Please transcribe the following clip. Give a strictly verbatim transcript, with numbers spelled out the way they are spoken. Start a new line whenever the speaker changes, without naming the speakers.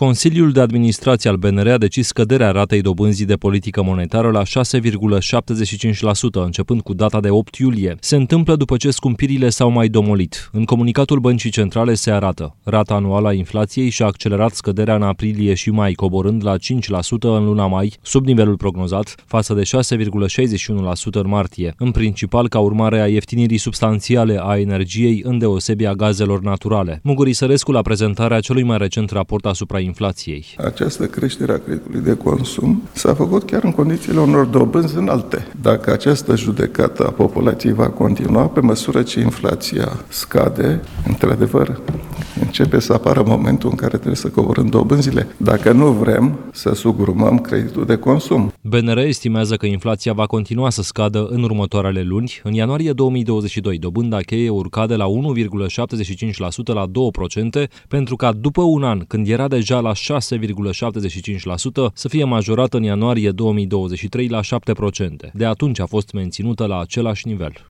Consiliul de Administrație al B N R a decis scăderea ratei dobânzii de politică monetară la șase virgulă șaptezeci și cinci la sută, începând cu data de opt iulie. Se întâmplă după ce scumpirile s-au mai domolit. În comunicatul Băncii Centrale se arată: rata anuală a inflației și-a accelerat scăderea în aprilie și mai, coborând la cinci la sută în luna mai, sub nivelul prognozat, față de șase virgulă șaizeci și unu la sută în martie, în principal ca urmare a ieftinirii substanțiale a energiei, îndeosebi a gazelor naturale. Muguri Sărescu la prezentarea celui mai recent raport asupra inflației.
Această creștere a creditului de consum s-a făcut chiar în condițiile unor dobânzi înalte. Dacă această judecată a populației va continua, pe măsură ce inflația scade, într-adevăr, începe să apară momentul în care trebuie să coborâm dobânzile, dacă nu vrem să sugrumăm creditul de consum.
B N R estimează că inflația va continua să scadă în următoarele luni. În ianuarie două mii douăzeci și doi, dobânda cheie urca de la unu virgulă șaptezeci și cinci la sută la doi la sută, pentru ca după un an, când era deja la șase virgulă șaptezeci și cinci la sută, să fie majorată în ianuarie două mii douăzeci și trei la șapte la sută. De atunci a fost menținută la același nivel.